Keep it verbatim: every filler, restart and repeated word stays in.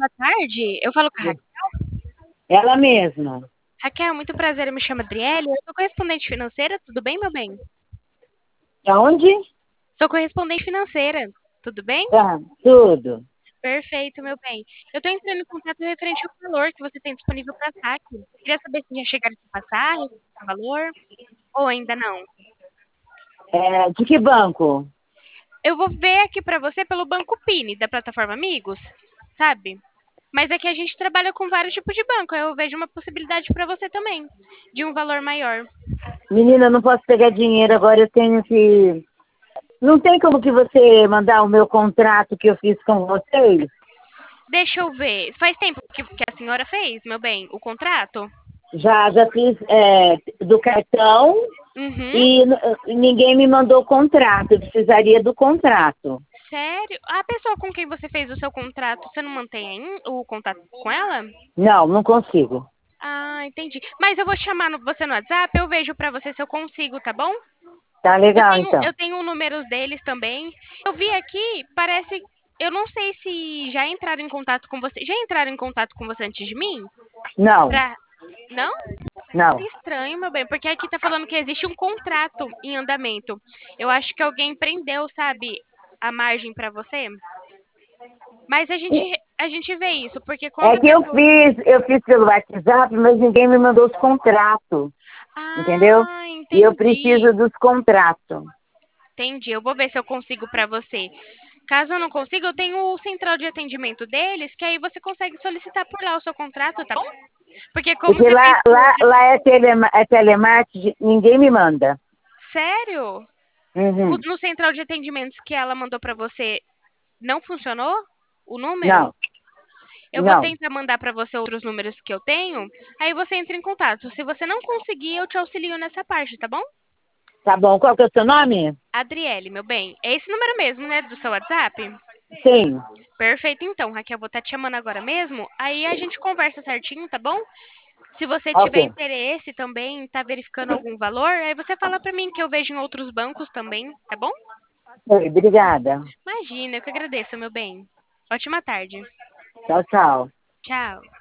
boa tarde. Eu falo com a Raquel. Ela mesma. Raquel, muito prazer. Eu me chamo Adriele. Eu sou correspondente financeira. Tudo bem, meu bem? Aonde? Sou correspondente financeira. Tudo bem? Tá, tudo. Perfeito, meu bem. Eu estou entrando em contato referente ao valor que você tem disponível para saque. Queria saber se já chegaram a passar esse valor ou ainda não. É, de que banco? Eu vou ver aqui para você pelo Banco Pini, da plataforma Amigos, sabe? Mas aqui a gente trabalha com vários tipos de banco. Eu vejo uma possibilidade para você também, de um valor maior. Menina, eu não posso pegar dinheiro agora, eu tenho que. Não tem como que você mandar o meu contrato que eu fiz com vocês? Deixa eu ver. Faz tempo que, que a senhora fez, meu bem, o contrato? Já, já fiz é, do cartão Uhum. e n- ninguém me mandou o contrato. Eu precisaria do contrato. Sério? A pessoa com quem você fez o seu contrato, você não mantém ainda o contato com ela? Não, não consigo. Ah, entendi. Mas eu vou chamar no- você no WhatsApp, eu vejo pra você se eu consigo, tá bom? Tá Eu legal, tenho, então. eu tenho números deles também. Eu vi aqui, parece. Eu não sei se já entraram em contato com você. Já entraram em contato com você antes de mim? Não, Pra... Não? não. Estranho, meu bem, porque aqui tá falando que existe um contrato em andamento. Eu acho que alguém prendeu, sabe, a margem pra você. Mas a gente, a gente vê isso, porque quando É a que eu pessoa. fiz, eu fiz pelo WhatsApp, mas ninguém me mandou os contratos, entendeu? Ah, E eu entendi. preciso dos contratos. Entendi. Eu vou ver se eu consigo pra você. Caso eu não consiga, eu tenho o central de atendimento deles, que aí você consegue solicitar por lá o seu contrato, tá bom? Porque como Porque você fez lá, por lá, outro. lá é, telema, é telemarketing, ninguém me manda. Sério? O- Uhum. No central de atendimentos que ela mandou pra você, não funcionou o número? Não, Eu vou não. tentar mandar para você outros números que eu tenho, aí você entra em contato. Se você não conseguir, eu te auxilio nessa parte, tá bom? Tá bom, qual que é o seu nome? Adriele, meu bem. É esse número mesmo, né, do seu WhatsApp? Sim. Perfeito, então, Raquel, vou estar te chamando agora mesmo. Aí a gente conversa certinho, tá bom? Se você Ok. tiver interesse também, tá verificando algum valor, aí você fala para mim que eu vejo em outros bancos também, tá bom? Oi, obrigada. Imagina, eu que agradeço, meu bem. Ótima tarde. Tchau, tchau. Tchau.